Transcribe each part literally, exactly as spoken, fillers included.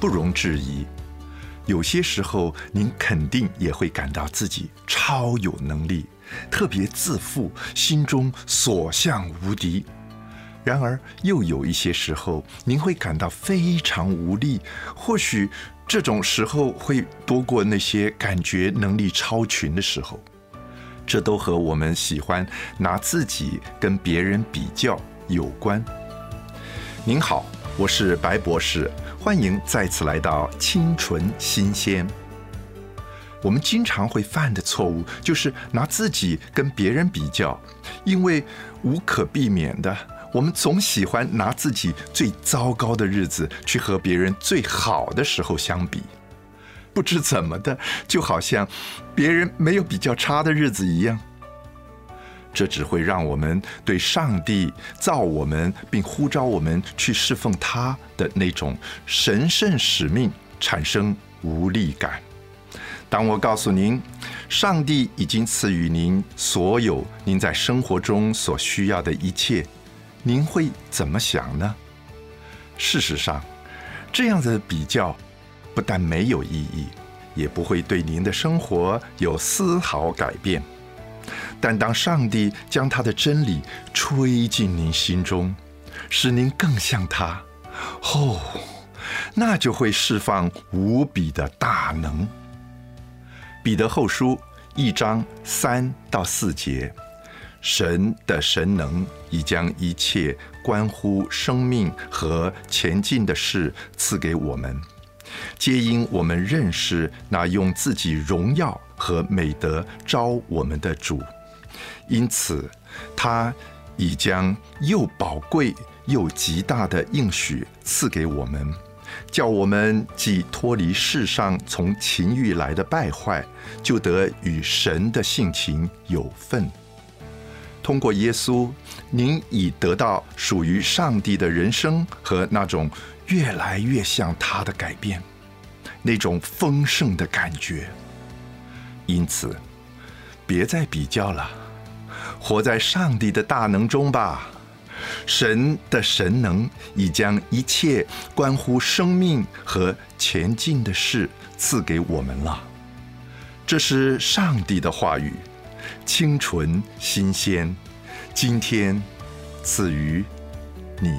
不容置疑。有些时候，您肯定也会感到自己超有能力，特别自负，心中所向无敌。然而，又有一些时候，您会感到非常无力，或许这种时候会多过那些感觉能力超群的时候。这都和我们喜欢拿自己跟别人比较有关。您好，我是白博士，欢迎再次来到清纯新鲜。我们经常会犯的错误就是拿自己跟别人比较，因为无可避免的，我们总喜欢拿自己最糟糕的日子去和别人最好的时候相比。不知怎么的，就好像别人没有比较差的日子一样。这只会让我们对上帝造我们并呼召我们去侍奉他的那种神圣使命产生无力感。当我告诉您，上帝已经赐予您所有您在生活中所需要的一切，您会怎么想呢？事实上，这样的比较不但没有意义，也不会对您的生活有丝毫改变。但当上帝将他的真理吹进您心中，使您更像他，哦，那就会释放无比的大能。彼得后书一章三到四节，神的神能已将一切关乎生命和前进的事赐给我们，皆因我们认识那用自己荣耀和美德招我们的主，因此他已将又宝贵又极大的应许赐给我们，叫我们既脱离世上从情欲来的败坏，就得与神的性情有份。通过耶稣，您已得到属于上帝的人生和那种越来越像他的改变，那种丰盛的感觉。因此，别再比较了，活在上帝的大能中吧。神的神能已将一切关乎生命和前进的事赐给我们了。这是上帝的话语，清纯新鲜，今天赐予你。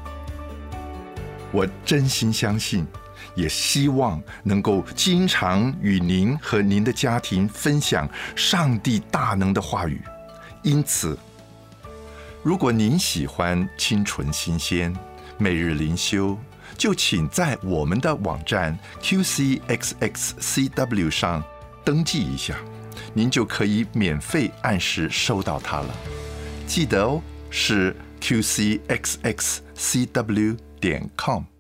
我真心相信，也希望能够经常与您和您的家庭分享上帝大能的话语。因此，如果您喜欢清纯新鲜每日灵修，就请在我们的网站 Q C X X C W 上登记一下，您就可以免费按时收到它了。记得哦，是 Q C X X C W 点 com。